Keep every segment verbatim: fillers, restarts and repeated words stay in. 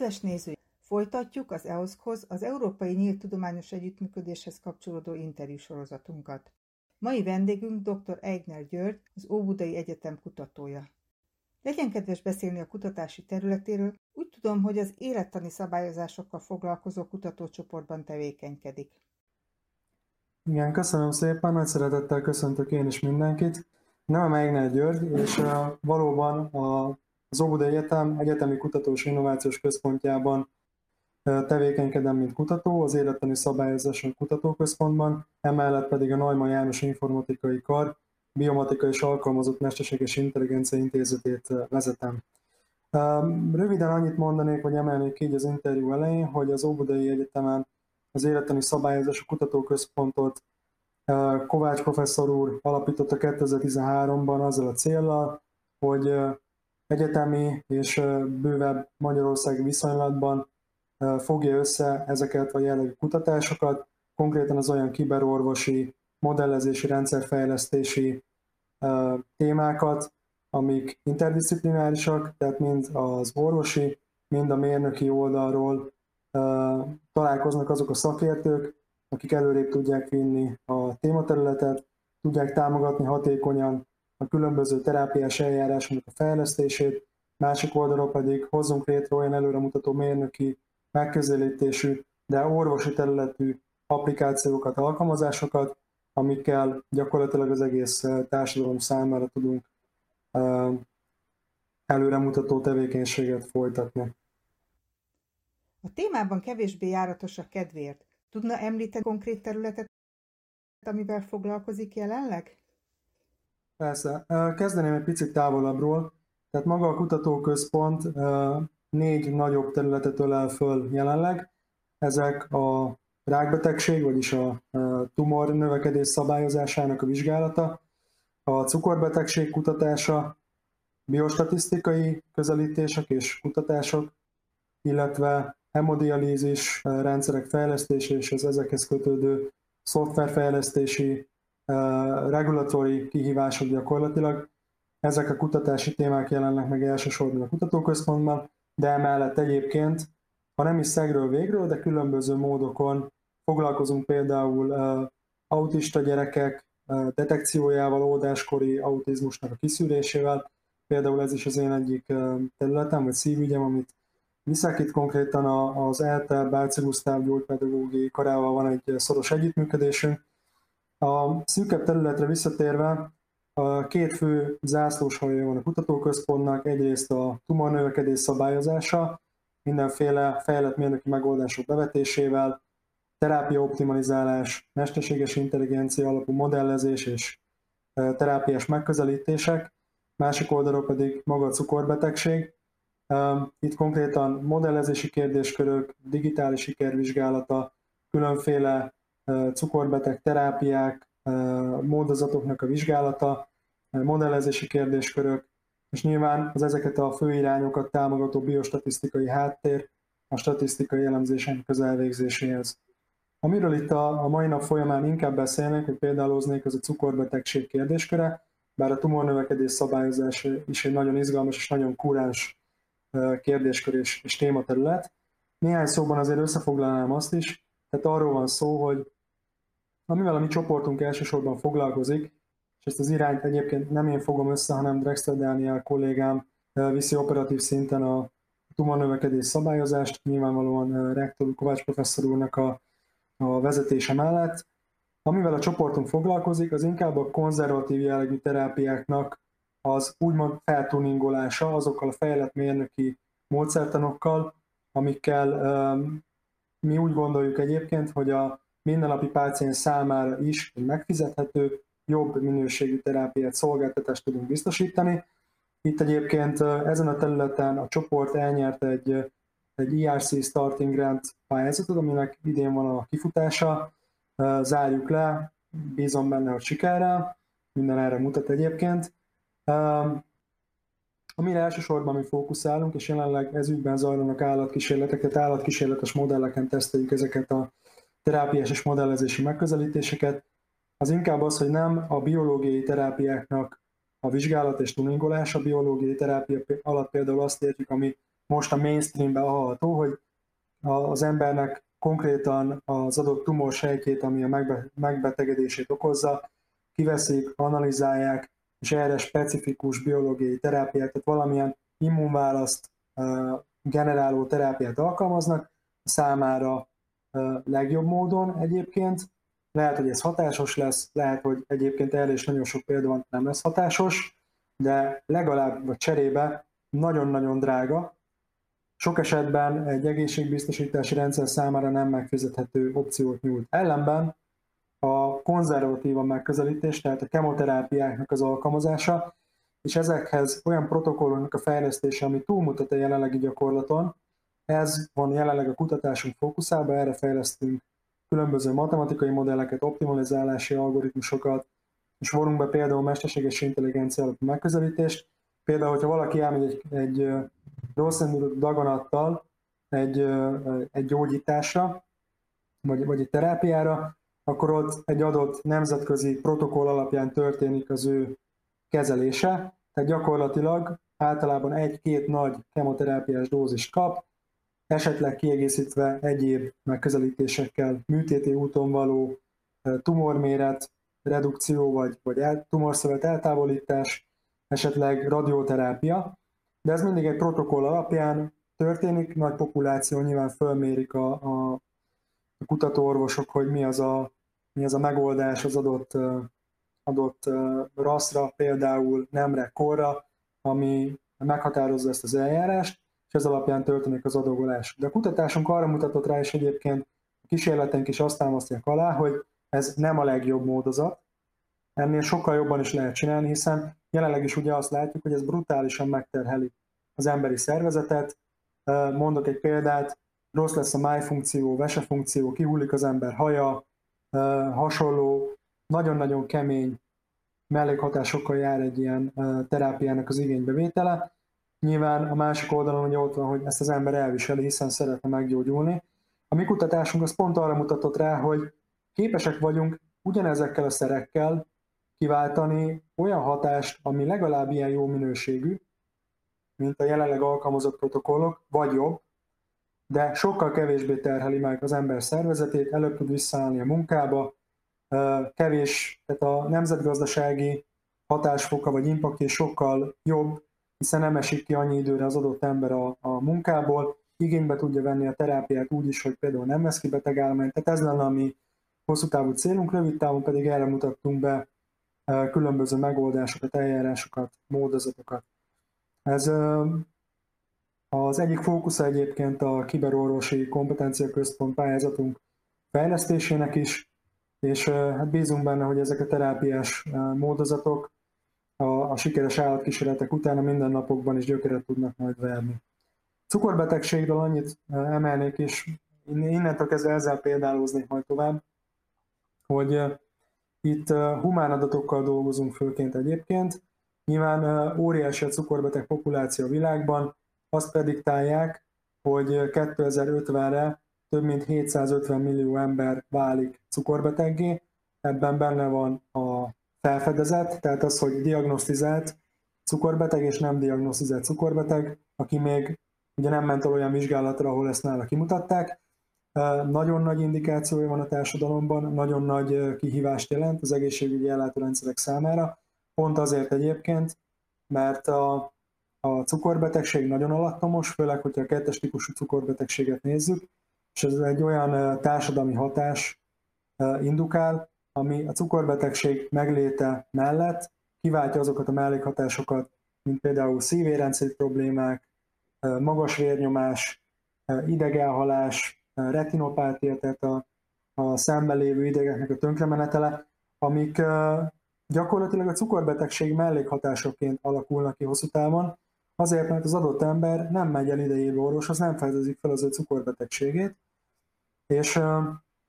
Kedves nézőink, folytatjuk az e o esz ká-hoz, az Európai Nyílt Tudományos Együttműködéshez kapcsolódó interjúsorozatunkat. Mai vendégünk dr. Eigner György, az Óbudai Egyetem kutatója. Legyen kedves beszélni a kutatási területéről, úgy tudom, hogy az élettani szabályozásokkal foglalkozó kutatócsoportban tevékenykedik. Igen, köszönöm szépen, nagy szeretettel köszöntök én is mindenkit. Nevem Eigner György, és uh, valóban a, az Óbudai Egyetem Egyetemi Kutatós Innovációs Központjában uh, tevékenykedem, mint kutató, az élettani szabályozáson kutatóközpontban, emellett pedig a Neumann János Informatikai Kar Biomatika és Alkalmazott Mesterséges Intelligencia Intézetét uh, vezetem. Uh, röviden annyit mondanék, vagy emelnék így az interjú elején, hogy az Óbudai Egyetemen az élettani szabályozású kutatóközpontot Kovács professzor úr alapította kétezer-tizenháromban azzal a céllal, hogy egyetemi és bővebb magyarországi viszonylatban fogja össze ezeket a jellegű kutatásokat, konkrétan az olyan kiberorvosi, modellezési, rendszerfejlesztési témákat, amik interdisziplinárisak, tehát mind az orvosi, mind a mérnöki oldalról találkoznak azok a szakértők, akik előrébb tudják vinni a tématerületet, tudják támogatni hatékonyan a különböző terápiás eljárásoknak a fejlesztését, másik oldalról pedig hozzunk létre olyan előremutató mérnöki megközelítésű, de orvosi területű applikációkat, alkalmazásokat, amikkel gyakorlatilag az egész társadalom számára tudunk előremutató tevékenységet folytatni. A témában kevésbé járatos a kedvéért. Tudna említeni konkrét területet, amivel foglalkozik jelenleg? Persze. Kezdeném egy picit távolabbról. Tehát maga a kutatóközpont négy nagyobb területet ölel föl jelenleg. Ezek a rákbetegség, vagyis a tumor növekedés szabályozásának a vizsgálata, a cukorbetegség kutatása, biostatisztikai közelítések és kutatások, illetve hemodialízis rendszerek fejlesztése és az ezekhez kötődő szoftverfejlesztési, regulatóri kihívások gyakorlatilag. Ezek a kutatási témák jelennek meg elsősorban a kutatóközpontban, de emellett egyébként, ha nem is szegről végről, de különböző módokon foglalkozunk például autista gyerekek detekciójával, oldáskori autizmusnak a kiszűrésével. Például ez is az én egyik területem, vagy szívügyem, amit viszek. Itt konkrétan az é té e Bálczy Gusztáv gyógypedagógiai karával van egy szoros együttműködésünk. A szűkebb területre visszatérve, a két fő zászlóshajója van a kutatóközpontnak, egyrészt a tumornövekedés szabályozása, mindenféle fejlett mérnöki megoldások bevetésével, terápia optimalizálás, mesterséges intelligencia alapú modellezés és terápiás megközelítések, másik oldalról pedig maga a cukorbetegség. Itt konkrétan modellezési kérdéskörök, digitális sikervizsgálata, különféle cukorbeteg terápiák, módozatoknak a vizsgálata, modellezési kérdéskörök, és nyilván az ezeket a fő irányokat támogató biostatisztikai háttér a statisztikai elemzések az elvégzéséhez. Amiről itt a, a mai nap folyamán inkább beszélnék, hogy példáloznék, az a cukorbetegség kérdésköre, bár a tumornövekedés szabályozás is egy nagyon izgalmas és nagyon kúráns kérdéskör és, és tématerület. Néhány szóban azért összefoglalnám azt is, tehát arról van szó, hogy amivel a mi csoportunk elsősorban foglalkozik, és ezt az irányt egyébként nem én fogom össze, hanem Drexler Dániel kollégám viszi operatív szinten a tumornövekedés szabályozást, nyilvánvalóan rektor Kovács professzor úrnak a, a vezetése mellett. Amivel a csoportunk foglalkozik, az inkább a konzervatív jellegű terápiáknak az úgymond feltuningolása azokkal a fejlett mérnöki módszertanokkal, amikkel um, mi úgy gondoljuk egyébként, hogy a mindennapi páciens számára is megfizethető, jobb minőségű terápiát, szolgáltatást tudunk biztosítani. Itt egyébként ezen a területen a csoport elnyert egy, egy i er cé Starting Grant pályázatot, aminek idén van a kifutása. Zárjuk le, bízom benne, hogy sikerrel, minden erre mutat egyébként. Amire elsősorban mi fókuszálunk, és jelenleg ez ügyben zajlanak állatkísérletek, tehát állatkísérletes modelleken teszteljük ezeket a terápiás és modellezési megközelítéseket, az inkább az, hogy nem a biológiai terápiáknak a vizsgálat és tuningolása, a biológiai terápia alatt például azt értjük, ami most a mainstreamben hallható, hogy az embernek konkrétan az adott tumorsejtjét, ami a megbetegedését okozza, kiveszik, analizálják, és erre specifikus biológiai terápiát, tehát valamilyen immunválaszt generáló terápiát alkalmaznak, számára legjobb módon egyébként. Lehet, hogy ez hatásos lesz, lehet, hogy egyébként erre is nagyon sok példa van, nem lesz hatásos, de legalább vagy cserébe nagyon-nagyon drága. Sok esetben egy egészségbiztosítási rendszer számára nem megfizethető opciót nyújt. Ellenben a konzervatívan megközelítés, tehát a kemoterápiáknak az alkalmazása, és ezekhez olyan protokolloknak a fejlesztése, ami túlmutat a jelenlegi gyakorlaton, ez van jelenleg a kutatásunk fókuszában, erre fejlesztünk különböző matematikai modelleket, optimalizálási algoritmusokat, és vonunk be például mesterséges intelligencia alapú megközelítést. Például, hogyha valaki elmegy egy, egy rossz indulatú daganattal egy, egy gyógyításra, vagy, vagy egy terápiára, akkor ott egy adott nemzetközi protokoll alapján történik az ő kezelése, tehát gyakorlatilag általában egy-két nagy kemoterápiás dózist kap, esetleg kiegészítve egyéb megközelítésekkel, műtéti úton való tumorméret, redukció vagy, vagy el, tumorszövet eltávolítás, esetleg radioterápia, de ez mindig egy protokoll alapján történik, nagy populáció nyilván fölmérik a, a, a kutatóorvosok, hogy mi az a, mi az a megoldás az adott, adott rasszra, például nemre, korra, ami meghatározza ezt az eljárást, és ez alapján történik az adagolás. De a kutatásunk arra mutatott rá, és egyébként a kísérleteink is azt támasztják alá, hogy ez nem a legjobb módozat, ennél sokkal jobban is lehet csinálni, hiszen jelenleg is ugye azt látjuk, hogy ez brutálisan megterheli az emberi szervezetet. Mondok egy példát, rossz lesz a májfunkció, vesefunkció, kihullik az ember haja, hasonló, nagyon-nagyon kemény mellékhatásokkal jár egy ilyen terápiának az igénybevétele. Nyilván a másik oldalon ugye ott van, hogy ezt az ember elviseli, hiszen szeretne meggyógyulni. A mi kutatásunk az pont arra mutatott rá, hogy képesek vagyunk ugyanezekkel a szerekkel kiváltani olyan hatást, ami legalább ilyen jó minőségű, mint a jelenleg alkalmazott protokollok, vagy jobb, de sokkal kevésbé terheli meg az ember szervezetét, előbb tud visszaállni a munkába, kevés, tehát a nemzetgazdasági hatásfoka vagy impact is sokkal jobb, hiszen nem esik ki annyi időre az adott ember a, a munkából, igénybe tudja venni a terápiát úgy is, hogy például nem vesz ki betegállományt, tehát ez lenne a mi hosszú távú célunk, rövid távon pedig erre mutattunk be különböző megoldásokat, eljárásokat, módozatokat. Ez az egyik fókusza egyébként a Kiberorvosi Kompetencia Központ pályázatunk fejlesztésének is, és hát bízunk benne, hogy ezek a terápiás módozatok a, a sikeres állatkísérletek után a mindennapokban is gyökeret tudnak majd verni. Cukorbetegségről annyit emelnék, és innentől kezdve ezzel példálóznék majd tovább, hogy itt humán adatokkal dolgozunk főként egyébként. Nyilván óriási a cukorbeteg populáció a világban, azt prediktálják, hogy kétezer-ötvenre több mint hétszázötven millió ember válik cukorbeteggé. Ebben benne van a felfedezett, tehát az, hogy diagnosztizált cukorbeteg és nem diagnosztizált cukorbeteg, aki még ugye nem ment el olyan vizsgálatra, ahol ezt nála kimutatták. Nagyon nagy indikációja van a társadalomban, nagyon nagy kihívást jelent az egészségügyi ellátórendszerek számára, pont azért egyébként, mert a, a cukorbetegség nagyon alattomos, főleg, hogyha a kettes típusú cukorbetegséget nézzük, és ez egy olyan társadalmi hatás indukál, ami a cukorbetegség megléte mellett kiváltja azokat a mellékhatásokat, mint például szívérrendszeri problémák, magas vérnyomás, idegelhalás, retinopátia, tehát a, a szemben lévő idegeknek a tönkremenetele, amik gyakorlatilag a cukorbetegség mellékhatásoként alakulnak ki hosszú távon, azért, mert az adott ember nem megy el idejébe orvoshoz, nem fedezik fel az ő cukorbetegségét, és uh,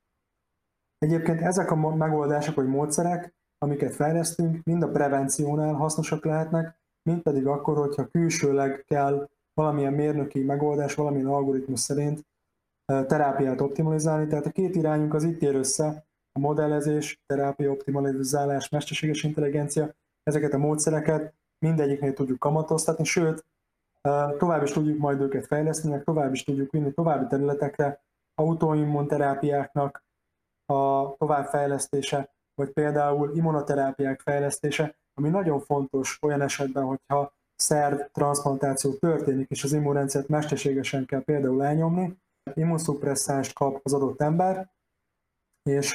egyébként ezek a megoldások vagy módszerek, amiket fejlesztünk, mind a prevenciónál hasznosak lehetnek, mind pedig akkor, hogyha külsőleg kell valamilyen mérnöki megoldás, valamilyen algoritmus szerint uh, terápiát optimalizálni, tehát a két irányunk az itt ér össze, a modellezés, terápia optimalizálás, mesterséges intelligencia, ezeket a módszereket mindegyiknél tudjuk kamatoztatni, sőt, Tovább is tudjuk majd őket fejleszteni, meg tovább is tudjuk vinni további területekre, autoimmunterápiáknak a továbbfejlesztése, vagy például immunoterápiák fejlesztése, ami nagyon fontos olyan esetben, hogyha szerv transzplantáció történik, és az immunrendszert mesterségesen kell például elnyomni, immunszupresszást kap az adott ember, és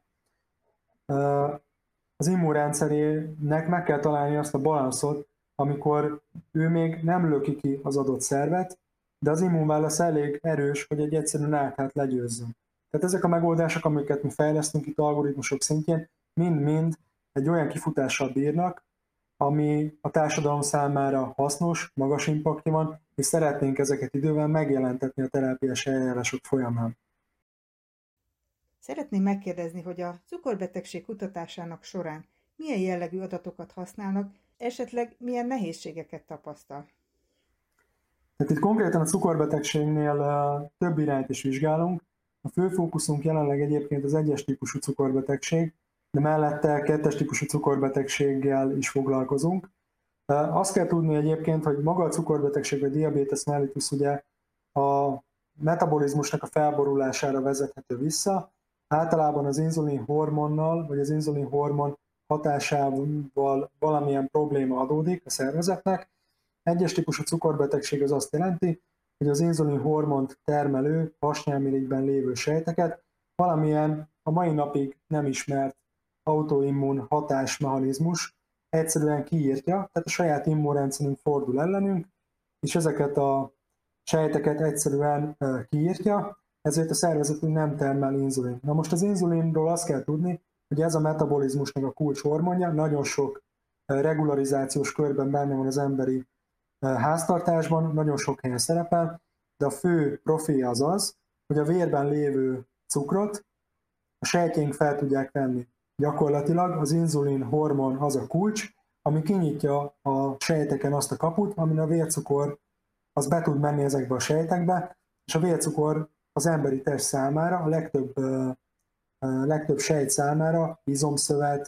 az immunrendszerének meg kell találni azt a balanszot, amikor ő még nem löki ki az adott szervet, de az immunválasz elég erős, hogy egy egyszerű nákát legyőzzön. Tehát ezek a megoldások, amiket mi fejlesztünk itt algoritmusok szintjén, mind-mind egy olyan kifutással bírnak, ami a társadalom számára hasznos, magas impaktja van, és szeretnénk ezeket idővel megjelentetni a terápiás eljárások folyamán. Szeretném megkérdezni, hogy a cukorbetegség kutatásának során milyen jellegű adatokat használnak, esetleg milyen nehézségeket tapasztal? Tehát itt konkrétan a cukorbetegségnél több irányt is vizsgálunk. A fő fókuszunk jelenleg egyébként az egyes típusú cukorbetegség, de mellette kettes típusú cukorbetegséggel is foglalkozunk. Azt kell tudni egyébként, hogy maga a cukorbetegség, vagy diabetes mellitus ugye a metabolizmusnak a felborulására vezethető vissza. Általában az inzulin hormonnal, vagy az inzulin hormon hatásával valamilyen probléma adódik a szervezetnek. Egyes típusú cukorbetegség az azt jelenti, hogy az inzulin hormont termelő hasnyálmirigyben lévő sejteket valamilyen a mai napig nem ismert autoimmun hatásmechanizmus egyszerűen kiírtja, tehát a saját immunrendszerünk fordul ellenünk, és ezeket a sejteket egyszerűen kiírtja, ezért a szervezetünk nem termel inzulin. Na most az inzulinról azt kell tudni, hogy ez a metabolizmusnak a kulcshormonja, nagyon sok regularizációs körben benne van az emberi háztartásban, nagyon sok helyen szerepel, de a fő profilja az az, hogy a vérben lévő cukrot a sejtjeink fel tudják venni. Gyakorlatilag az inzulin hormon az a kulcs, ami kinyitja a sejteken azt a kaput, amin a vércukor az be tud menni ezekbe a sejtekbe, és a vércukor az emberi test számára, a legtöbb, a legtöbb sejt számára, izomszövet,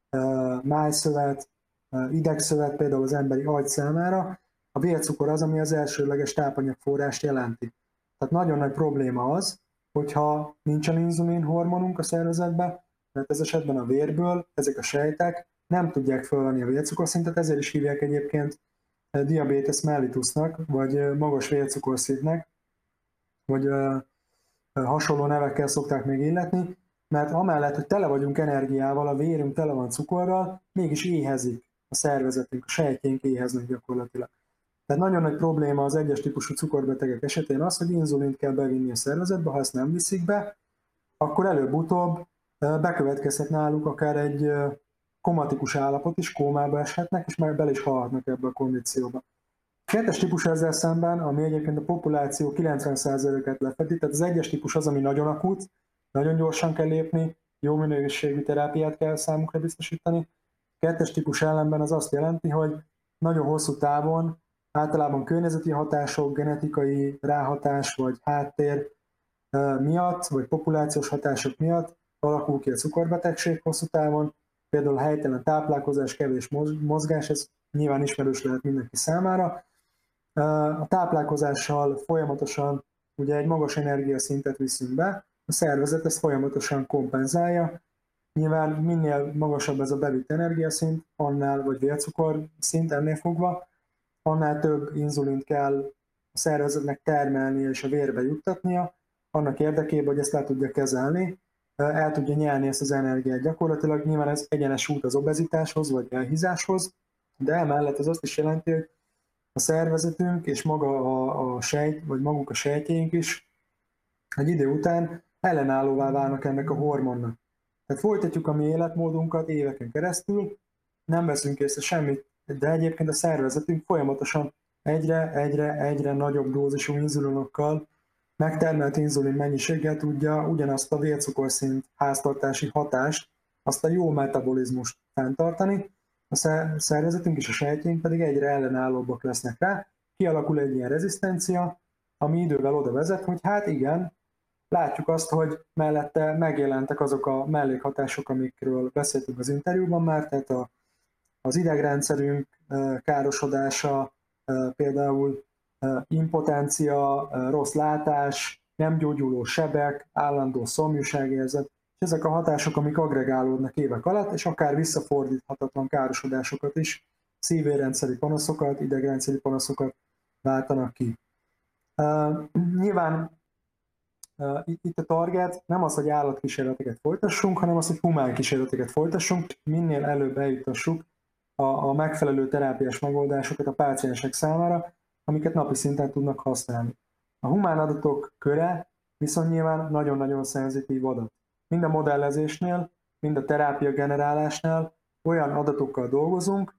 májszövet, idegszövet, például az emberi agy számára, a vércukor az, ami az elsőleges tápanyagforrást jelenti. Tehát nagyon nagy probléma az, hogyha nincsen inzulin hormonunk a szervezetben, mert ez esetben a vérből ezek a sejtek nem tudják fölvenni a vércukorszintet, ezért is hívják egyébként diabetes mellitusnak, vagy magas vércukorszintnek, vagy hasonló nevekkel szokták még illetni, mert amellett, hogy tele vagyunk energiával, a vérünk tele van cukorral, mégis éhezik a szervezetünk, a sejtjeink éheznek gyakorlatilag. Tehát nagyon nagy probléma az egyes típusú cukorbetegek esetén az, hogy inzulint kell bevinni a szervezetbe, ha ezt nem viszik be, akkor előbb-utóbb bekövetkezhet náluk akár egy komatikus állapot is, kómába eshetnek, és már bele is halhatnak ebbe a kondícióba. A kettes típus ezzel szemben, ami egyébként a populáció kilencven százalékát lefedi, tehát az egyes típus az, ami nagyon akut, nagyon gyorsan kell lépni, jó minőségű terápiát kell számukra biztosítani. A kettes típus ellenben az azt jelenti, hogy nagyon hosszú távon, általában környezeti hatások, genetikai ráhatás vagy háttér miatt, vagy populációs hatások miatt alakul ki a cukorbetegség hosszú távon, például helytelen táplálkozás, kevés mozgás, ez nyilván ismerős lehet mindenki számára. A táplálkozással folyamatosan ugye egy magas energiaszintet viszünk be, a szervezet ezt folyamatosan kompenzálja. Nyilván minél magasabb ez a bevitt energiaszint, annál, vagy vércukor szint ennél fogva, annál több inzulint kell a szervezetnek termelnie és a vérbe juttatnia, annak érdekében, hogy ezt le tudja kezelni, el tudja nyelni ezt az energiát gyakorlatilag. Nyilván ez egyenes út az obezitáshoz vagy elhízáshoz, de emellett ez azt is jelenti, hogy a szervezetünk és maga a, a sejt, vagy maguk a sejtjeink is egy idő után ellenállóvá válnak ennek a hormonnak. Tehát folytatjuk a mi életmódunkat éveken keresztül, nem veszünk észre semmit, de egyébként a szervezetünk folyamatosan egyre, egyre, egyre nagyobb dózisú inzulinokkal, megtermelt inzulin mennyiséggel tudja ugyanazt a vércukorszint háztartási hatást, azt a jó metabolizmust fenntartani, a szervezetünk és a sejtjeink pedig egyre ellenállóbbak lesznek rá, kialakul egy ilyen rezisztencia, ami idővel oda vezet, hogy hát igen, látjuk azt, hogy mellette megjelentek azok a mellékhatások, amikről beszéltünk az interjúban már, tehát a, az idegrendszerünk károsodása, például impotencia, rossz látás, nem gyógyuló sebek, állandó szomjúságérzet, és ezek a hatások, amik aggregálódnak évek alatt, és akár visszafordíthatatlan károsodásokat is, szívérrendszeri panaszokat, idegrendszeri panaszokat váltanak ki. Uh, nyilván uh, itt a target nem az, hogy állatkísérleteket folytassunk, hanem az, hogy humán kísérleteket folytassunk, minél előbb eljutassuk a, a megfelelő terápiás megoldásokat a páciensek számára, amiket napi szinten tudnak használni. A humán adatok köre viszont nyilván nagyon-nagyon szenzitív adat. Mind a modellezésnél, mind a terápia generálásnál olyan adatokkal dolgozunk,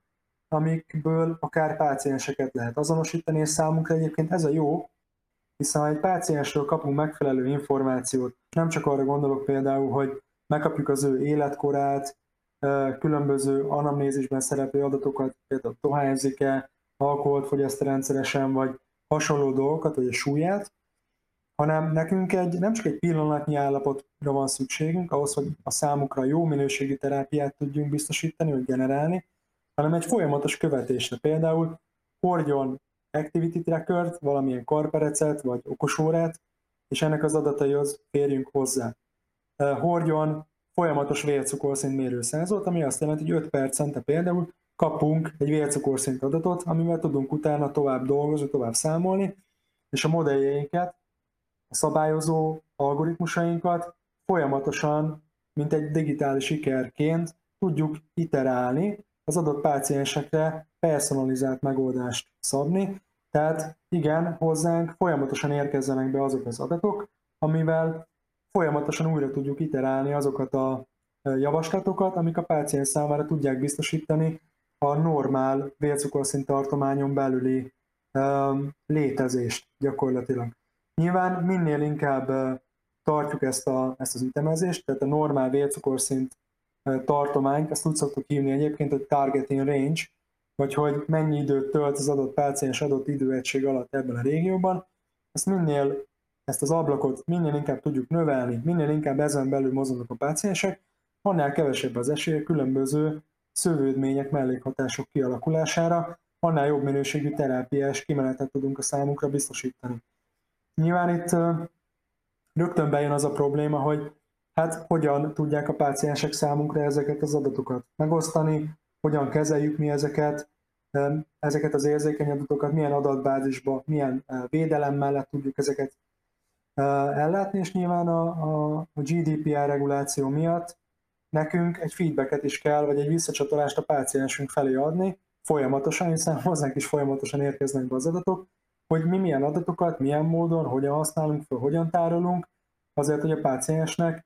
amikből akár pácienseket lehet azonosítani, és számunkra egyébként ez a jó, hiszen ha egy páciensről kapunk megfelelő információt, nem csak arra gondolok például, hogy megkapjuk az ő életkorát, különböző anamnézisben szereplő adatokat, például dohányzik-e, alkoholt fogyaszt rendszeresen, vagy hasonló dolgokat, vagy a súlyát, hanem nekünk egy, nem csak egy pillanatnyi állapotra van szükségünk, ahhoz, hogy a számukra jó minőségű terápiát tudjunk biztosítani, vagy generálni, hanem egy folyamatos követésre. Például hordjon activity trackert, valamilyen karperecet, vagy okosórát, és ennek az adataihoz férjünk hozzá. Hordjon folyamatos vércukorszint mérőszenzort, ami azt jelenti, hogy öt percente például kapunk egy vércukorszint adatot, amivel tudunk utána tovább dolgozni, tovább számolni, és a modelljeinket, a szabályozó algoritmusainkat folyamatosan, mint egy digitális ikerként tudjuk iterálni, az adott páciensekre personalizált megoldást szabni. Tehát igen, hozzánk folyamatosan érkezzenek be azok az adatok, amivel folyamatosan újra tudjuk iterálni azokat a javaslatokat, amik a páciens számára tudják biztosítani a normál vércukorszint tartományon belüli um, létezést gyakorlatilag. Nyilván minél inkább tartjuk ezt, a, ezt az ütemezést, tehát a normál vércukorszint tartományt, ezt úgy szoktuk hívni egyébként, hogy target in range, vagy hogy mennyi időt tölt az adott páciens adott időegység alatt ebben a régióban. Ezt minél, ezt az ablakot minél inkább tudjuk növelni, minél inkább ezen belül mozognak a páciensek, annál kevesebb az esélye különböző szövődmények, mellékhatások kialakulására, annál jobb minőségű terápiás kimenetet tudunk a számukra biztosítani. Nyilván itt rögtön bejön az a probléma, hogy hát hogyan tudják a páciensek számunkra ezeket az adatokat megosztani, hogyan kezeljük mi ezeket, ezeket az érzékeny adatokat, milyen adatbázisba, milyen védelem mellett tudjuk ezeket ellátni, és nyilván a, a, a gé dé pé er reguláció miatt nekünk egy feedbacket is kell, vagy egy visszacsatolást a páciensünk felé adni folyamatosan, hiszen hozzánk is folyamatosan érkeznek be az adatok, hogy mi milyen adatokat, milyen módon, hogyan használunk fel, hogyan tárolunk, azért, hogy a páciensnek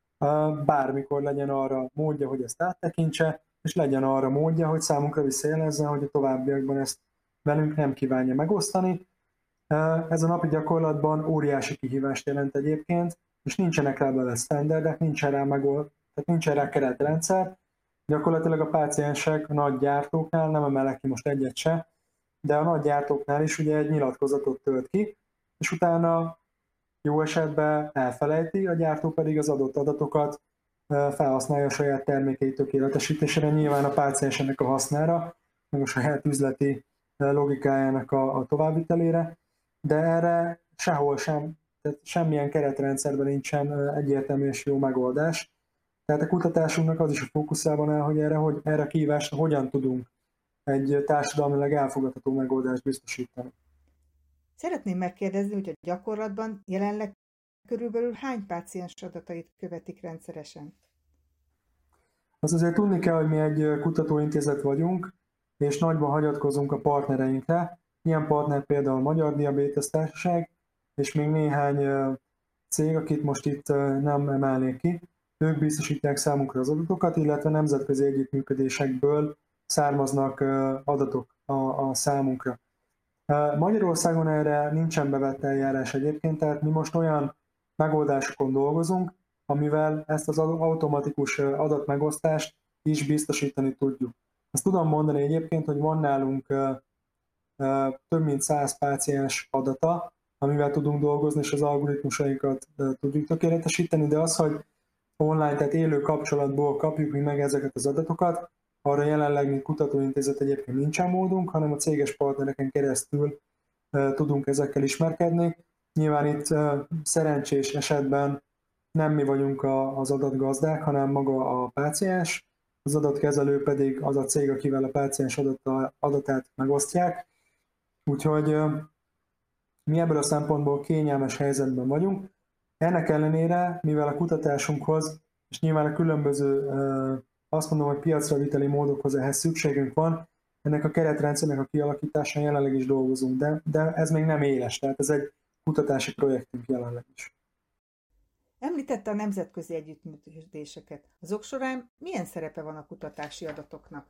bármikor legyen arra módja, hogy ezt áttekintse, és legyen arra módja, hogy számunkra visszajelezzen, hogy a továbbiakban ezt velünk nem kívánja megosztani. Ez a napi gyakorlatban óriási kihívást jelent egyébként, és nincsenek rá bele standardek, nincsen rá, megold, tehát nincsen rá keretrendszer. Gyakorlatilag a páciensek a nagy gyártóknál, nem emelek ki most egyet se, de a nagy gyártóknál is ugye egy nyilatkozatot tölt ki, és utána jó esetben elfelejti, a gyártó pedig az adott adatokat felhasználja a saját termékei tökéletesítésére, nyilván a páciens ennek a hasznára, meg a saját üzleti logikájának a, a továbbvitelére, de erre sehol sem, tehát semmilyen keretrendszerben nincsen egyértelmű és jó megoldás. Tehát a kutatásunknak az is a fókuszában áll, hogy erre, hogy erre a kihívásra hogyan tudunk egy társadalmilag elfogadható megoldást biztosítani. Szeretném megkérdezni, hogy a gyakorlatban jelenleg körülbelül hány páciens adatait követik rendszeresen? Azt azért tudni kell, hogy mi egy kutatóintézet vagyunk, és nagyban hagyatkozunk a partnereinkre. Ilyen partner például a Magyar Diabétesz Társaság, és még néhány cég, akit most itt nem emelnék ki. Ők biztosítják számunkra az adatokat, illetve nemzetközi együttműködésekből származnak adatok a, a számunkra. Magyarországon erre nincsen bevett eljárás egyébként, tehát mi most olyan megoldásokon dolgozunk, amivel ezt az automatikus adatmegosztást is biztosítani tudjuk. Azt tudom mondani egyébként, hogy van nálunk több mint száz páciens adata, amivel tudunk dolgozni, és az algoritmusainkat tudjuk tökéletesíteni, de az, hogy online, tehát élő kapcsolatból kapjuk mi meg ezeket az adatokat, arra jelenleg, mint kutatóintézet egyébként nincsen módunk, hanem a céges partnereken keresztül tudunk ezekkel ismerkedni. Nyilván itt szerencsés esetben nem mi vagyunk az adatgazdák, hanem maga a páciens, az adatkezelő pedig az a cég, akivel a páciens adatát megosztják. Úgyhogy mi ebből a szempontból kényelmes helyzetben vagyunk. Ennek ellenére, mivel a kutatásunkhoz, és nyilván a különböző, azt mondom, hogy piacra viteli módokhoz ehhez szükségünk van, ennek a keretrendszernek a kialakításán jelenleg is dolgozunk, de, de ez még nem éles, tehát ez egy kutatási projektünk jelenleg is. Említette a nemzetközi együttműködéseket. Azok során milyen szerepe van a kutatási adatoknak?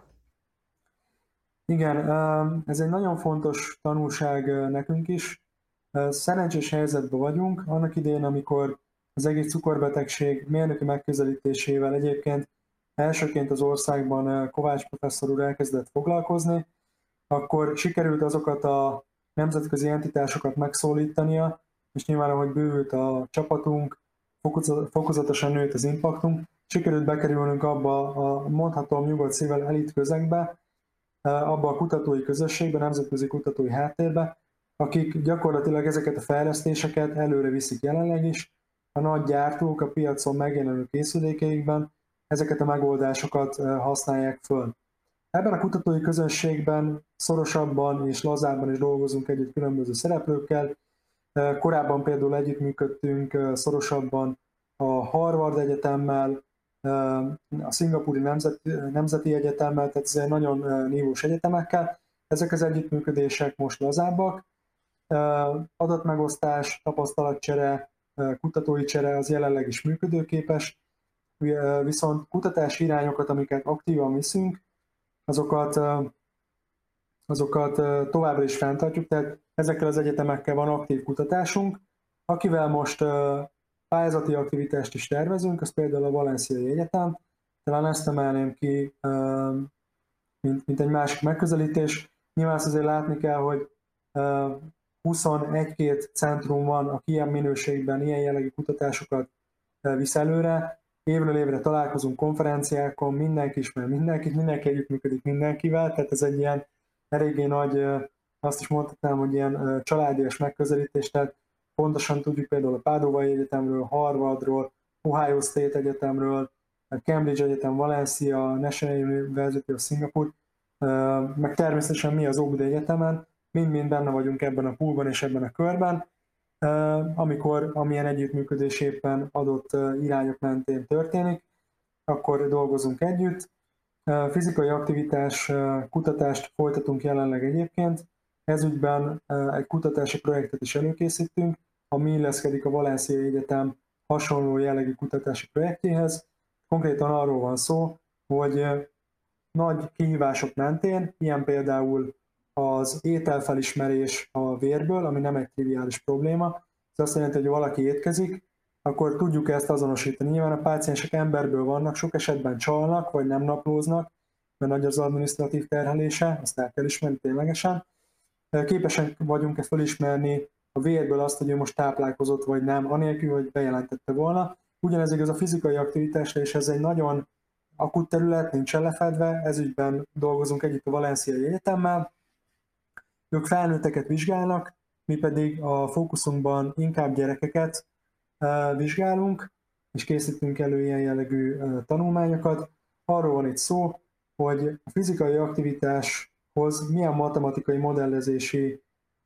Igen, ez egy nagyon fontos tanulság nekünk is. Szerencsés helyzetben vagyunk. Annak idején, amikor az egész cukorbetegség mérnöki megközelítésével egyébként elsőként az országban Kovács professzor úr elkezdett foglalkozni, akkor sikerült azokat a nemzetközi entitásokat megszólítania, és nyilván, ahogy bővült a csapatunk, fokozatosan nőtt az impaktunk, sikerült bekerülnünk abba a mondhatom nyugodt szívvel elit közegbe, abba a kutatói közösségbe, nemzetközi kutatói háttérbe, akik gyakorlatilag ezeket a fejlesztéseket előre viszik jelenleg is, a nagy gyártók a piacon megjelenő készülékeikben ezeket a megoldásokat használják föl. Ebben a kutatói közönségben szorosabban és lazábban is dolgozunk együtt különböző szereplőkkel. Korábban például együttműködtünk szorosabban a Harvard Egyetemmel, a Szingapúri Nemzeti, Nemzeti Egyetemmel, tehát ez nagyon nívós egyetemekkel. Ezek az együttműködések most lazábbak. Adatmegosztás, tapasztalatcsere, kutatói csere az jelenleg is működőképes, viszont kutatási irányokat, amiket aktívan viszünk, azokat, azokat továbbra is fenntartjuk, tehát ezekkel az egyetemekkel van aktív kutatásunk. Akivel most pályázati aktivitást is tervezünk, az például a Valenciai Egyetem, talán ezt emelném ki, mint, mint egy másik megközelítés. Nyilván azt azért látni kell, hogy huszonegy-két centrum van, aki ilyen minőségben, ilyen jellegű kutatásokat visz előre. Évről évre találkozunk konferenciákon, mindenki ismer mindenkit, mindenki együttműködik mindenkivel, tehát ez egy ilyen eléggé nagy, azt is mondhatnám, hogy ilyen családias megközelítés, tehát pontosan tudjuk például a Pádovai Egyetemről, Harvardról, Ohio State Egyetemről, Cambridge Egyetem, Valencia, National University of Singapore, meg természetesen mi az Óbudai Egyetemen, mind-mind benne vagyunk ebben a poolban és ebben a körben, amikor amilyen együttműködés éppen adott irányok mentén történik, akkor dolgozunk együtt. Fizikai aktivitás, kutatást folytatunk jelenleg egyébként. Ezügyben egy kutatási projektet is előkészítünk, ami illeszkedik a Valenciai Egyetem hasonló jellegű kutatási projektjéhez. Konkrétan arról van szó, hogy nagy kihívások mentén, ilyen például az ételfelismerés a vérből, ami nem egy triviális probléma. Ez azt jelenti, hogy valaki étkezik, akkor tudjuk ezt azonosítani. Nyilván a páciensek emberből vannak, sok esetben csalnak, vagy nem naplóznak, mert nagy az adminisztratív terhelése, ezt el kell ismerni ténylegesen. Képesek vagyunk-e felismerni a vérből azt, hogy ő most táplálkozott, vagy nem, anélkül, hogy bejelentette volna. Ugyanez igaz a fizikai aktivitásra, és ez egy nagyon akut terület, nincsen lefedve, ezügyben dolgozunk együtt a Valenciai Egyetemmel. Ők felnőtteket vizsgálnak, mi pedig a fókuszunkban inkább gyerekeket vizsgálunk, és készítünk elő ilyen jellegű tanulmányokat. Arról van itt szó, hogy a fizikai aktivitáshoz milyen matematikai modellezési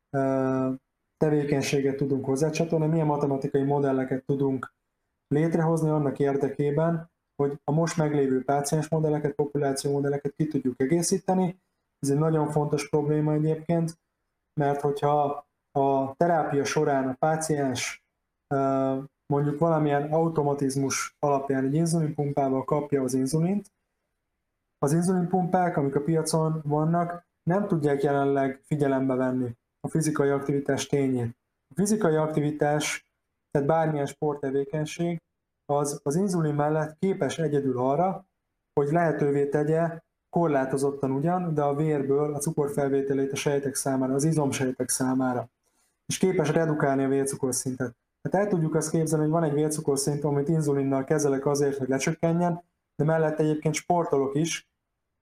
tevékenységet tudunk hozzácsatolni, milyen matematikai modelleket tudunk létrehozni annak érdekében, hogy a most meglévő páciens modelleket, populáció modelleket ki tudjuk egészíteni. Ez egy nagyon fontos probléma egyébként, mert hogyha a terápia során a páciens mondjuk valamilyen automatizmus alapján egy inzulinpumpával kapja az inzulint, az inzulinpumpák, amik a piacon vannak, nem tudják jelenleg figyelembe venni a fizikai aktivitás tényét. A fizikai aktivitás, tehát bármilyen sporttevékenység, az az inzulin mellett képes egyedül arra, hogy lehetővé tegye, korlátozottan ugyan, de a vérből a cukorfelvételét a sejtek számára, az izomsejtek számára. És képes redukálni a vércukorszintet. Tehát el tudjuk azt képzelni, hogy van egy vércukorszint, amit inzulinnal kezelek azért, hogy lecsökkenjen, de mellett egyébként sportolok is,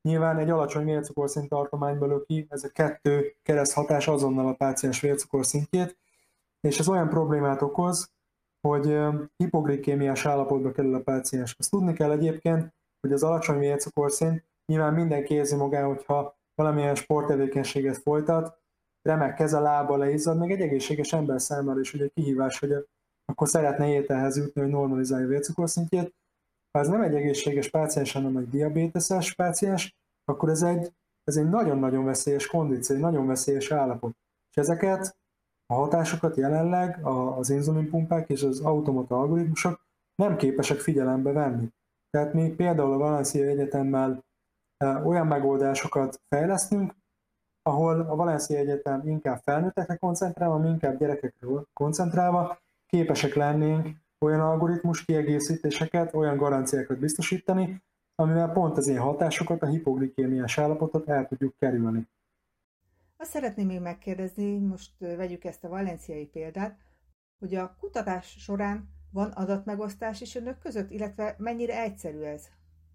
Nyilván egy alacsony vércukorszint tartományba löki, ez a kettő kereszthatás azonnal a páciens vércukorszintjét, és ez olyan problémát okoz, hogy hipoglikémiás állapotba kerül a páciens. Azt tudni kell egyébként, hogy az alacsony vércukorszint nyilván mindenki érzi magán, hogyha valamilyen sporttevékenységet folytat, remek keze, lába leizzad, még egy egészséges ember számára is ugye kihívás, hogy akkor szeretne ételhez jutni, hogy normalizálja a vércukorszintjét. Ha ez nem egy egészséges páciens, hanem egy diabéteses páciens, akkor ez egy, ez egy nagyon-nagyon veszélyes kondíció, egy nagyon veszélyes állapot. És ezeket a hatásokat jelenleg az inzulinpumpák és az automata algoritmusok nem képesek figyelembe venni. Tehát mi például a Valenciai Egyetemmel olyan megoldásokat fejlesztünk, ahol a Valenciai Egyetem inkább felnőttekre koncentrálva, mi inkább gyerekekre koncentrálva képesek lennénk olyan algoritmus kiegészítéseket, olyan garanciákat biztosítani, amivel pont az ilyen hatásokat, a hipoglikémiás állapotot el tudjuk kerülni. Azt szeretném még megkérdezni, most vegyük ezt a valenciai példát, hogy a kutatás során van adatmegosztás is önök között, illetve mennyire egyszerű ez?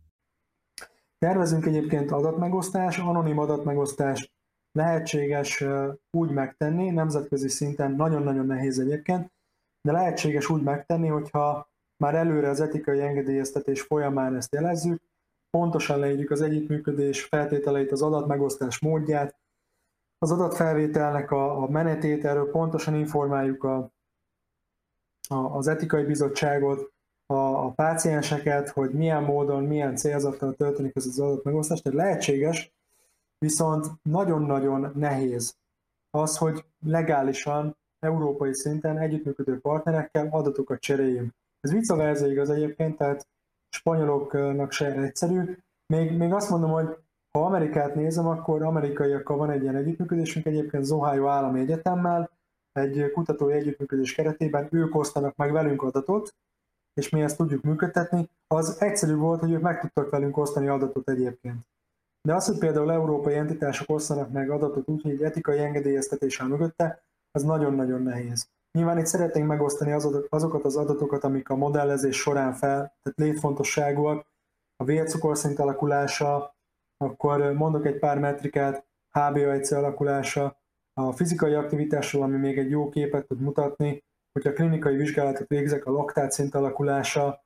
Tervezünk egyébként adatmegosztás, anonim adatmegosztás lehetséges úgy megtenni, nemzetközi szinten nagyon-nagyon nehéz egyébként, de lehetséges úgy megtenni, hogyha már előre az etikai engedélyeztetés folyamán ezt jelezzük, pontosan leírjuk az együttműködés feltételeit, az adatmegosztás módját, az adatfelvételnek a, a menetét, erről pontosan informáljuk a, a, az etikai bizottságot, a, a pácienseket, hogy milyen módon, milyen célzattal történik ez az adatmegosztás. Tehát lehetséges, viszont nagyon-nagyon nehéz az, hogy legálisan, európai szinten együttműködő partnerekkel adatokat cseréljünk. Ez vice versa igaz egyébként, tehát spanyoloknak se egyszerű. Még, még azt mondom, hogy ha Amerikát nézem, akkor amerikaiakkal van egy ilyen együttműködésünk, egyébként az Ohio Állami Egyetemmel, egy kutatói együttműködés keretében ők osztanak meg velünk adatot, és mi ezt tudjuk működtetni. Az egyszerű volt, hogy ők meg tudtak velünk osztani adatot egyébként. De az, hogy például európai entitások osztanak meg adatot úgy, hogy egy etikai engedélyeztetés áll mögötte, az nagyon-nagyon nehéz. Nyilván itt szeretnénk megosztani azokat az adatokat, amik a modellezés során fel, tehát létfontosságúak, a vércukorszint alakulása, akkor mondok egy pár metrikát, há bé á egy cé alakulása, a fizikai aktivitásról, ami még egy jó képet tud mutatni, hogyha klinikai vizsgálatot végzek, a laktátszint alakulása,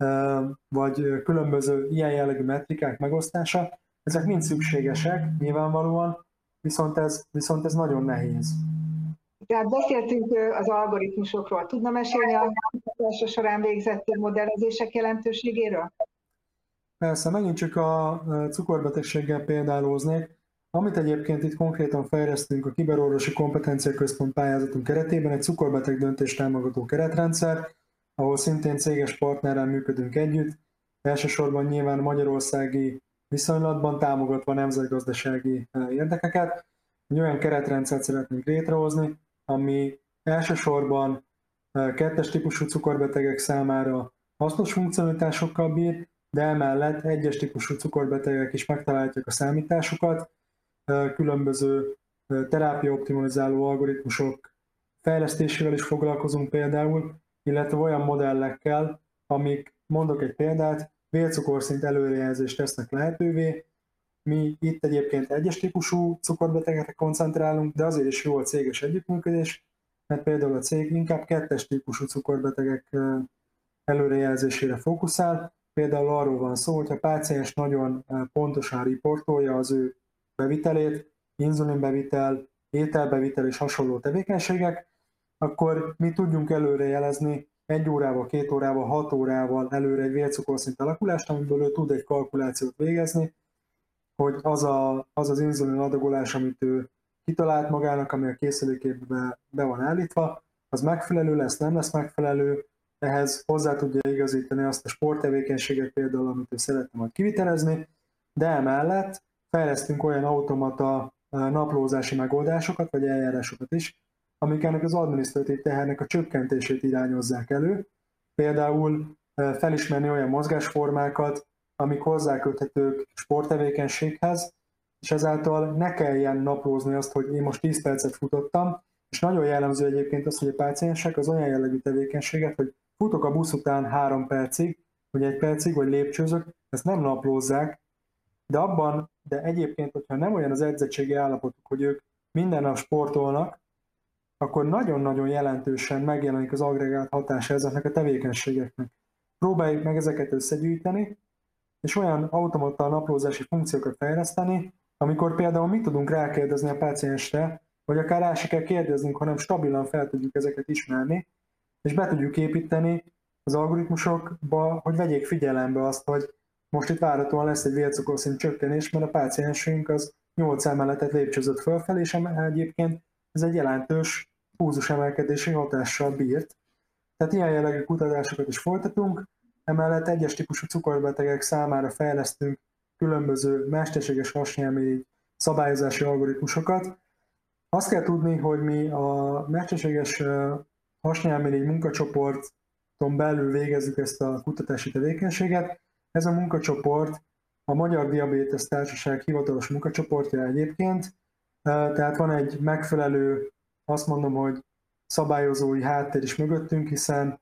vagy különböző ilyen jellegű metrikák megosztása, ezek mind szükségesek, nyilvánvalóan, viszont ez, viszont ez nagyon nehéz. Tehát beszéltünk az algoritmusokról. Tudna mesélni a kutatása során végzett modellezések jelentőségéről? Persze, megint csak a cukorbetegséggel példálóznék. Amit egyébként itt konkrétan fejlesztünk a Kiberorvosi Kompetencia Központ pályázatunk keretében, egy cukorbeteg döntést támogató keretrendszer, ahol szintén céges partnerrel működünk együtt, elsősorban nyilván magyarországi viszonylatban támogatva nemzetgazdasági érdekeket. Egy olyan keretrendszert szeretnénk létrehozni, ami elsősorban kettes típusú cukorbetegek számára hasznos funkcionalitásokkal bír, de emellett egyes típusú cukorbetegek is megtalálják a számításukat, különböző terápiaoptimalizáló algoritmusok fejlesztésével is foglalkozunk például, illetve olyan modellekkel, amik, mondok egy példát, vércukorszint előrejelzést tesznek lehetővé. Mi itt egyébként egyes típusú cukorbetegekre koncentrálunk, de azért is jó a céges együttműködés, mert például a cég inkább kettes típusú cukorbetegek előrejelzésére fókuszál. Például arról van szó, hogy a páciens nagyon pontosan riportolja az ő bevitelét, inzulinbevitel, ételbevitel és hasonló tevékenységek, akkor mi tudjunk előrejelezni egy órával, két órával, hat órával előre egy vércukorszint alakulást, amiből ő tud egy kalkulációt végezni, hogy az a, az, az inzulin adagolás, amit ő kitalált magának, ami a készülékében be van állítva, az megfelelő lesz, nem lesz megfelelő, ehhez hozzá tudja igazítani azt a sporttevékenységet például, amit ő szeretne majd kivitelezni, de emellett fejlesztünk olyan automata naplózási megoldásokat, vagy eljárásokat is, amik ennek az adminisztratív tehernek a csökkentését irányozzák elő. Például felismerni olyan mozgásformákat, amik hozzáköthetők sporttevékenységhez, és ezáltal ne kelljen naplózni azt, hogy én most tíz percet futottam, és nagyon jellemző egyébként az, hogy a páciensek az olyan jellegű tevékenységet, hogy futok a busz után három percig, vagy egy percig, vagy lépcsőzök, ezt nem naplózzák, de abban, de egyébként, hogyha nem olyan az edzettségi állapotuk, hogy ők minden nap sportolnak, akkor nagyon-nagyon jelentősen megjelenik az agregált hatása ezeknek a tevékenységeknek. Próbáljuk meg ezeket összegyűjteni, és olyan automata naplózási funkciókat fejleszteni, amikor például mi tudunk rákérdezni a páciensre, vagy akár rá se kell kérdeznünk, hanem stabilan fel tudjuk ezeket ismerni, és be tudjuk építeni az algoritmusokba, hogy vegyék figyelembe azt, hogy most itt várhatóan lesz egy vércukorszint csökkenés, mert a páciensünk az nyolc emeletet lépcsőzött fölfelé, és egyébként ez egy jelentős pulzus emelkedési hatással bírt. Tehát ilyen jellegű kutatásokat is folytatunk, emellett egyes típusú cukorbetegek számára fejlesztünk különböző mesterséges hasnyelmény szabályozási algoritmusokat. Azt kell tudni, hogy mi a mesterséges hasnyelmény munkacsoporton belül végezzük ezt a kutatási tevékenységet. Ez a munkacsoport a Magyar Diabétesz Társaság hivatalos munkacsoportja egyébként, tehát van egy megfelelő, azt mondom, hogy szabályozói háttér is mögöttünk, hiszen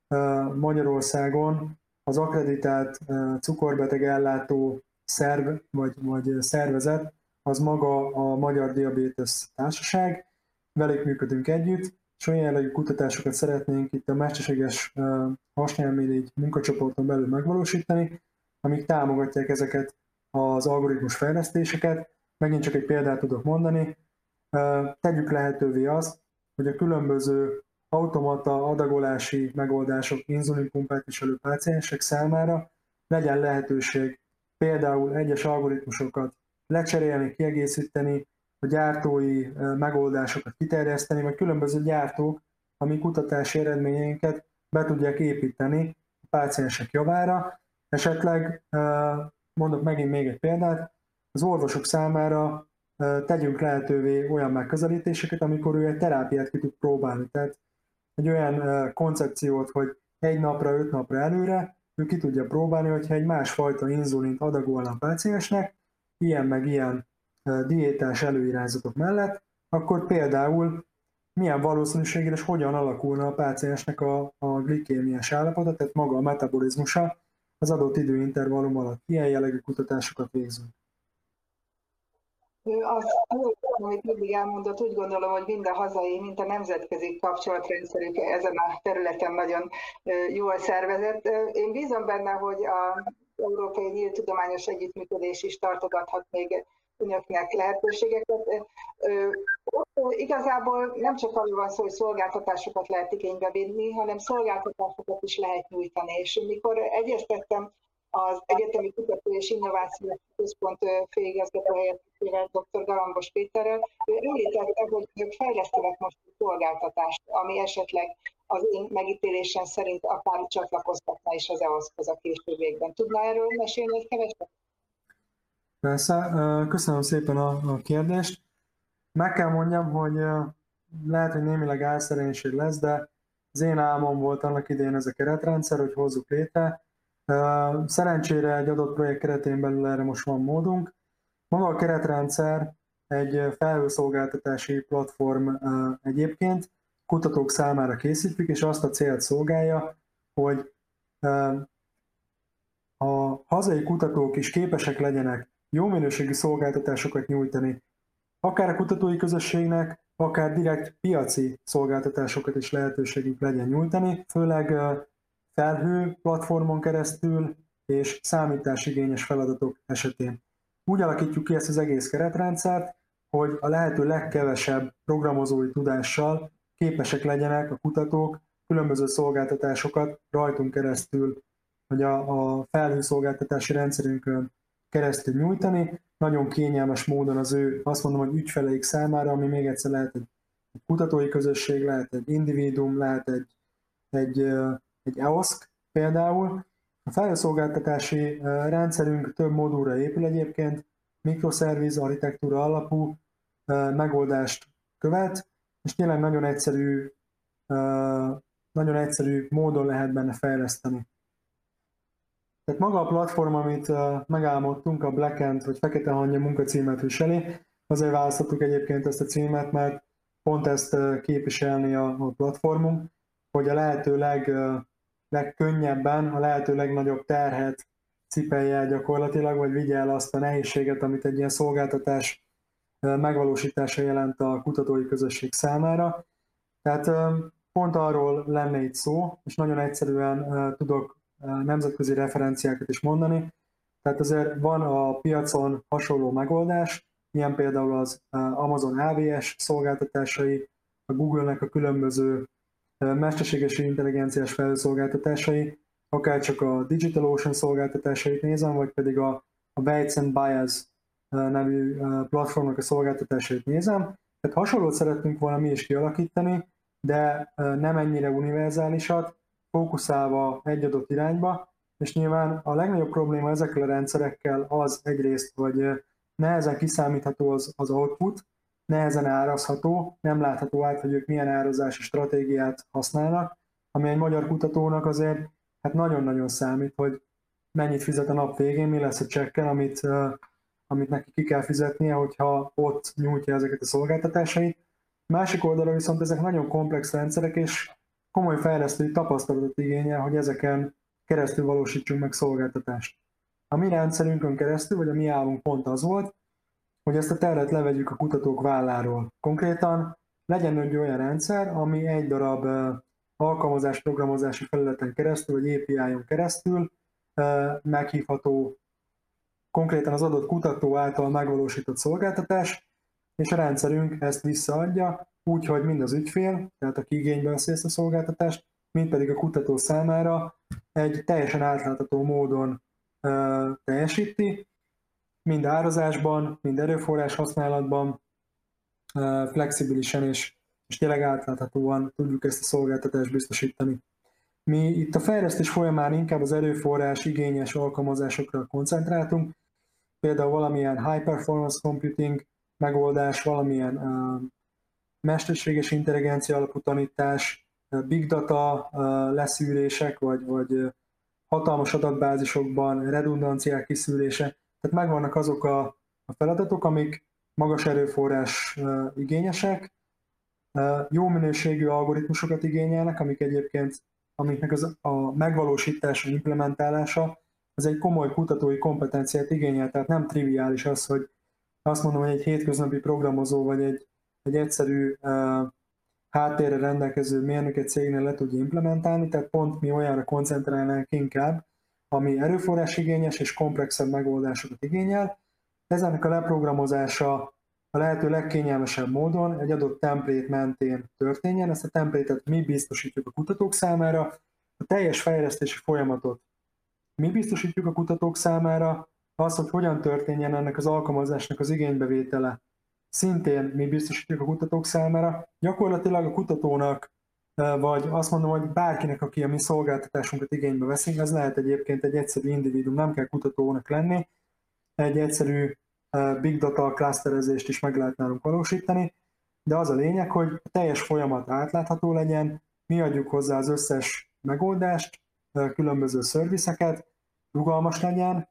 Magyarországon az akkreditált cukorbeteg ellátó szerv vagy, vagy szervezet az maga a Magyar Diabétesz Társaság, velük működünk együtt, és olyan jellegű kutatásokat szeretnénk itt a mesterséges hasnyelmény munkacsoporton belül megvalósítani, amik támogatják ezeket az algoritmus fejlesztéseket. Megint csak egy példát tudok mondani. Tegyük lehetővé azt, hogy a különböző automata adagolási megoldások inzulinpumpát viselő páciensek számára legyen lehetőség például egyes algoritmusokat lecserélni, kiegészíteni, a gyártói megoldásokat kiterjeszteni, vagy különböző gyártók a mi kutatási eredményeinket be tudják építeni a páciensek javára. Esetleg, mondok megint még egy példát, az orvosok számára tegyünk lehetővé olyan megközelítéseket, amikor ő egy terápiát ki tud próbálni. Tehát egy olyan koncepciót, hogy egy napra, öt napra előre ő ki tudja próbálni, hogyha egy másfajta inzulint adagolna a páciensnek, ilyen meg ilyen diétás előirányzatok mellett, akkor például milyen valószínűséggel és hogyan alakulna a páciensnek a, a glikémiás állapota, tehát maga a metabolizmusa az adott időintervallum alatt. Ilyen jellegű kutatásokat végzünk. Azt, amit mindig elmondott, úgy gondolom, hogy mind a hazai, mind a nemzetközi kapcsolatrendszerük ezen a területen nagyon jól szervezett. Én bízom benne, hogy az Európai Nyílt Tudományos Együttműködés is tartogathat még önöknek lehetőségeket. Igazából nem csak arról van szó, hogy szolgáltatásokat lehet igénybe venni, hanem szolgáltatásokat is lehet nyújtani. És mikor egyeztettem az Egyetemi Kutató és Innovációs Központ főigazgató helyettesével, dr. Galambos Péterrel, ő említette, hogy ők fejlesztenek most egy szolgáltatást, ami esetleg az én megítélésem szerint akár csatlakoztatna is az e o esz-hoz a későbbiekben. Tudna erről mesélni egy keveset? Persze, köszönöm szépen a kérdést. Meg kell mondjam, hogy lehet, hogy némileg álszerénység lesz, de az én álmom volt annak idején ez a keretrendszer, hogy hozzuk létre. Szerencsére egy adott projekt keretén belül erre most van módunk. Maga a keretrendszer egy felhőszolgáltatási platform egyébként, kutatók számára készítjük, és azt a célt szolgálja, hogy a hazai kutatók is képesek legyenek jó minőségű szolgáltatásokat nyújtani, akár a kutatói közösségnek, akár direkt piaci szolgáltatásokat is lehetőségük legyen nyújtani, főleg felhő platformon keresztül és számításigényes feladatok esetén. Úgy alakítjuk ki ezt az egész keretrendszert, hogy a lehető legkevesebb programozói tudással képesek legyenek a kutatók különböző szolgáltatásokat rajtunk keresztül, vagy a, a felhőszolgáltatási rendszerünkön keresztül nyújtani, nagyon kényelmes módon az ő, azt mondom, hogy ügyfeleik számára, ami még egyszer lehet egy, egy kutatói közösség, lehet egy individuum, lehet egy, egy, egy e o esz ká például. A felhőszolgáltatási rendszerünk több modulra épül egyébként, mikroszerviz, architektúra alapú megoldást követ, és tényleg nagyon egyszerű, nagyon egyszerű módon lehet benne fejleszteni. Tehát maga a platform, amit megálmodtunk, a Black Ant, vagy Fekete Hangya munkacímet viseli, azért választottuk egyébként ezt a címet, mert pont ezt képviselni a platformunk, hogy a lehető leg, legkönnyebben, a lehető legnagyobb terhet cipelje el gyakorlatilag, vagy vigye el azt a nehézséget, amit egy ilyen szolgáltatás megvalósítása jelent a kutatói közösség számára. Tehát pont arról lenne itt szó, és nagyon egyszerűen tudok nemzetközi referenciákat is mondani. Tehát azért van a piacon hasonló megoldás, ilyen például az Amazon á vé es szolgáltatásai, a Google-nek a különböző mesterséges intelligenciás felszolgáltatásai, akár csak a DigitalOcean szolgáltatásait nézem, vagy pedig a, a Weights and Bias nevű platformnak a szolgáltatásait nézem. Tehát hasonlót szeretnénk volna mi is kialakítani, de nem ennyire univerzálisat, fókuszálva egy adott irányba, és nyilván a legnagyobb probléma ezekkel a rendszerekkel az egyrészt, hogy nehezen kiszámítható az, az output, nehezen árazható, nem látható át, hogy ők milyen árazási stratégiát használnak, ami egy magyar kutatónak azért hát nagyon-nagyon számít, hogy mennyit fizet a nap végén, mi lesz a csekken, amit, amit neki ki kell fizetnie, hogyha ott nyújtja ezeket a szolgáltatásait. Másik oldalról viszont ezek nagyon komplex rendszerek, és komoly fejlesztői tapasztalatot igényel, hogy ezeken keresztül valósítsunk meg szolgáltatást. A mi rendszerünkön keresztül, vagy a mi álmunk pont az volt, hogy ezt a terhet levegyük a kutatók válláról. Konkrétan legyen egy olyan rendszer, ami egy darab alkalmazás programozási felületen keresztül, vagy á pé í-on keresztül meghívható konkrétan az adott kutató által megvalósított szolgáltatás, és a rendszerünk ezt visszaadja, úgyhogy mind az ügyfél, tehát aki igénybe veszi ezt a szolgáltatást, mind pedig a kutató számára egy teljesen átlátható módon teljesíti, mind árazásban, mind erőforrás használatban, flexibilisen és, és tényleg átláthatóan tudjuk ezt a szolgáltatást biztosítani. Mi itt a fejlesztés folyamán inkább az erőforrás igényes alkalmazásokra koncentráltunk, például valamilyen high performance computing megoldás, valamilyen uh, mesterséges intelligencia alapú tanítás, uh, big data uh, leszűrések, vagy, vagy uh, hatalmas adatbázisokban redundanciák kiszűrése. Tehát megvannak azok a, a feladatok, amik magas erőforrás uh, igényesek, uh, jó minőségű algoritmusokat igényelnek, amik egyébként, amiknek az, a megvalósítása, implementálása, ez egy komoly kutatói kompetenciát igényel, tehát nem triviális az, hogy azt mondom, hogy egy hétköznapi programozó, vagy egy, egy egyszerű uh, háttérre rendelkező mérnök egy cégnél le tudja implementálni, tehát pont mi olyanra koncentrálnánk inkább, ami erőforrás igényes és komplexebb megoldásokat igényel. Ezennek a leprogramozása a lehető legkényelmesebb módon egy adott template mentén történjen. Ezt a template-et mi biztosítjuk a kutatók számára, a teljes fejlesztési folyamatot mi biztosítjuk a kutatók számára, az, hogy hogyan történjen ennek az alkalmazásnak az igénybevétele, szintén mi biztosítjuk a kutatók számára. Gyakorlatilag a kutatónak, vagy azt mondom, hogy bárkinek, aki a mi szolgáltatásunkat igénybe veszi, ez lehet egyébként egy egyszerű individuum, nem kell kutatónak lenni, egy egyszerű big data clusterezést is meg lehet nálunk valósítani, de az a lényeg, hogy a teljes folyamat átlátható legyen, mi adjuk hozzá az összes megoldást, különböző szervizeket, rugalmas legyen,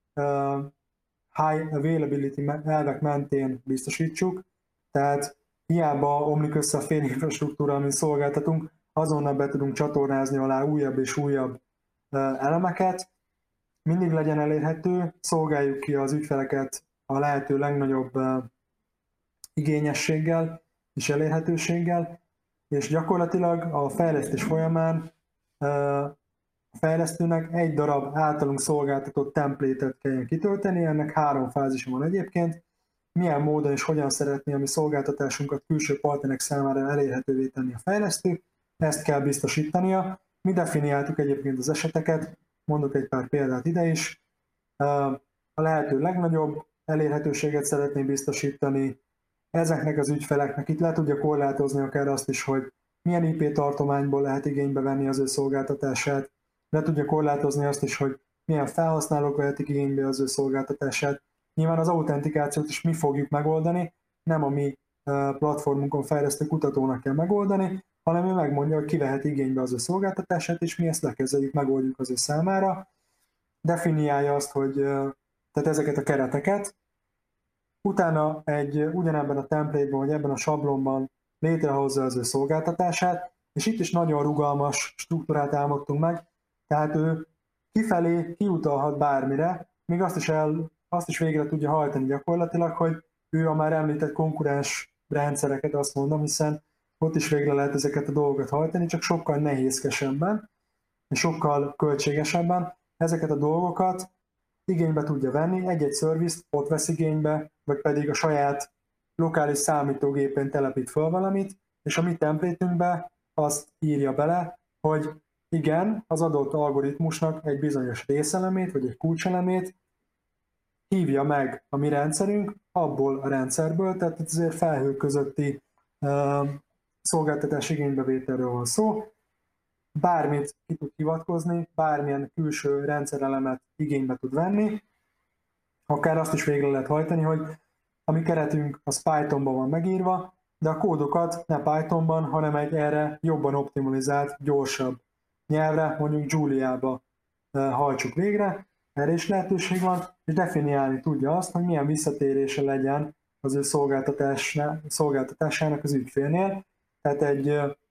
high availability elvek mentén biztosítsuk, tehát hiába omlik össze a fél infrastruktúra, amit szolgáltatunk, azonnal be tudunk csatornázni alá újabb és újabb elemeket, mindig legyen elérhető, szolgáljuk ki az ügyfeleket a lehető legnagyobb igényességgel és elérhetőséggel, és gyakorlatilag a fejlesztés folyamán a fejlesztőnek egy darab általunk szolgáltatott template-et kelljen kitölteni, ennek három fázisa van egyébként, milyen módon és hogyan szeretné a mi szolgáltatásunkat külső partnerek számára elérhetővé tenni a fejlesztő, ezt kell biztosítania. Mi definiáltuk egyébként az eseteket, mondok egy pár példát ide is. A lehető legnagyobb elérhetőséget szeretné biztosítani ezeknek az ügyfeleknek, itt le tudja korlátozni akár azt is, hogy milyen i pé tartományból lehet igénybe venni az ő szolgáltatását, le tudja korlátozni azt is, hogy milyen felhasználók vehetik igénybe az ő szolgáltatását. Nyilván az autentikációt is mi fogjuk megoldani, nem a mi platformunkon fejlesztő kutatónak kell megoldani, hanem ő megmondja, hogy ki vehet igénybe az ő szolgáltatását, és mi ezt lekezeljük, megoldjuk az ő számára. Definiálja azt, hogy tehát ezeket a kereteket, utána egy ugyanebben a template-ben, vagy ebben a sablonban létrehozza az ő szolgáltatását, és itt is nagyon rugalmas struktúrát álmodtunk meg, tehát ő kifelé kiutalhat bármire, még azt is, el, azt is végre tudja hajtani gyakorlatilag, hogy ő a már említett konkurens rendszereket, azt mondom, hiszen ott is végre lehet ezeket a dolgokat hajtani, csak sokkal nehézkesebben, és sokkal költségesebben. Ezeket a dolgokat igénybe tudja venni, egy-egy szervizt ott vesz igénybe, vagy pedig a saját lokális számítógépén telepít föl valamit, és a mi templétünkbe azt írja bele, hogy igen, az adott algoritmusnak egy bizonyos részelemét, vagy egy kulcselemét hívja meg a mi rendszerünk abból a rendszerből, tehát ezért felhő közötti uh, szolgáltatás igénybevételről van szó. Bármit ki tud hivatkozni, bármilyen külső rendszerelemet igénybe tud venni, akár azt is végre lehet hajtani, hogy a mi keretünk az Pythonban van megírva, de a kódokat ne Pythonban, hanem egy erre jobban optimalizált, gyorsabb nyelvre, mondjuk Julia-ba hajtsuk végre, erre is lehetőség van, és definiálni tudja azt, hogy milyen visszatérése legyen az ő szolgáltatásának az ügyfélnél. Tehát egy,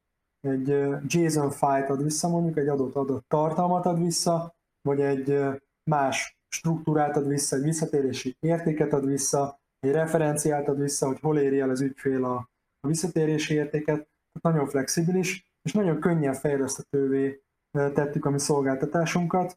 egy JSON file-t ad vissza, mondjuk egy adott adott tartalmat ad vissza, vagy egy más struktúrát ad vissza, egy visszatérési értéket ad vissza, egy referenciát ad vissza, hogy hol éri el az ügyfél a, a visszatérési értéket. Tehát nagyon flexibilis, és nagyon könnyen fejleszthetővé tettük a mi szolgáltatásunkat,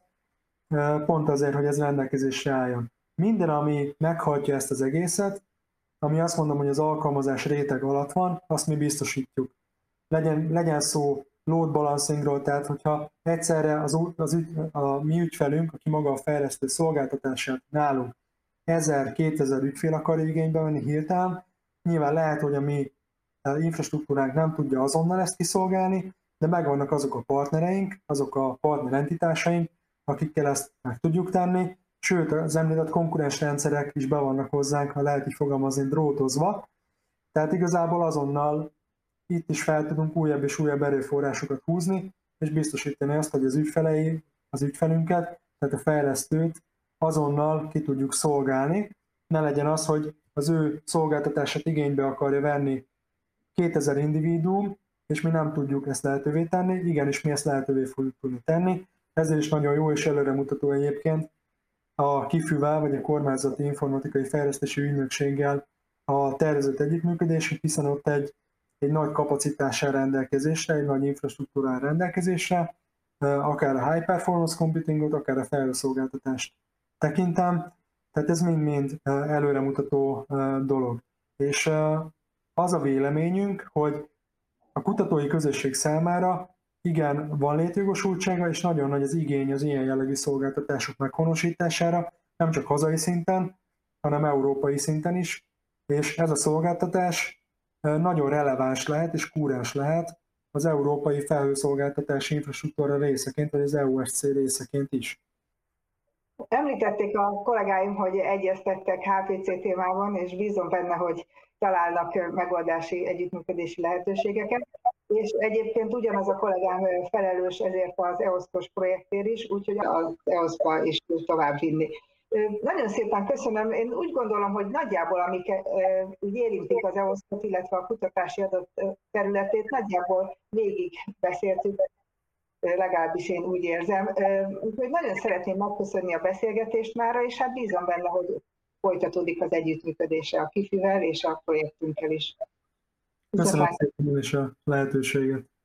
pont azért, hogy ez rendelkezésre álljon. Minden, ami meghajtja ezt az egészet, ami azt mondom, hogy az alkalmazás réteg alatt van, azt mi biztosítjuk. Legyen, legyen szó load balancingról, tehát hogyha egyszerre az, az ügy, a mi ügyfelünk, aki maga a fejlesztő szolgáltatását nálunk ezer-kétezer ügyfél akar igénybe venni hirtelen, nyilván lehet, hogy a mi infrastruktúránk nem tudja azonnal ezt kiszolgálni, de megvannak azok a partnereink, azok a partnerentitásaink, akikkel ezt meg tudjuk tenni, sőt az említett konkurens rendszerek is be vannak hozzánk, ha lehet így fogalmazni, drótozva, tehát igazából azonnal itt is fel tudunk újabb és újabb erőforrásokat húzni, és biztosítani azt, hogy az ügyfelei, az ügyfelünket, tehát a fejlesztőt azonnal ki tudjuk szolgálni. Ne legyen az, hogy az ő szolgáltatását igénybe akarja venni kétezer individuum, és mi nem tudjuk ezt lehetővé tenni, igenis mi ezt lehetővé fogjuk tudni tenni. Ezért is nagyon jó és előremutató egyébként a KIFÜ-vel, vagy a Kormányzati Informatikai Fejlesztési Ügynökséggel a tervezett együttműködésünk, hiszen ott egy, egy nagy kapacitással rendelkezésre, egy nagy infrastruktúrál rendelkezésre, akár a high performance computingot, akár a felhőszolgáltatást tekintem, tehát ez mind-mind előremutató dolog. És az a véleményünk, hogy a kutatói közösség számára igen, van létjogosultsága, és nagyon nagy az igény az ilyen jellegű szolgáltatások meghonosítására, nem csak hazai szinten, hanem európai szinten is, és ez a szolgáltatás nagyon releváns lehet és kúrens lehet az európai felhőszolgáltatási infrastruktúra részeként, vagy az E U S C részeként is. Említették a kollégáim, hogy egyeztettek H P C témában, és bízom benne, hogy találnak megoldási, együttműködési lehetőségeket. És egyébként ugyanaz a kollégám felelős ezért az E O S P O S projektért is, úgyhogy az E O S P A is tud tovább vinni. Nagyon szépen köszönöm. Én úgy gondolom, hogy nagyjából, amik úgy érintik az E O S P O T, illetve a kutatási adott területét, nagyjából végig beszéltük, legalábbis én úgy érzem. Úgyhogy nagyon szeretném megköszönni a beszélgetést mára, és hát bízom benne, hogy folytatódik az együttműködése a KIFÜ-vel és a projektünkkel is. Köszönöm szépen is a lehetőséget.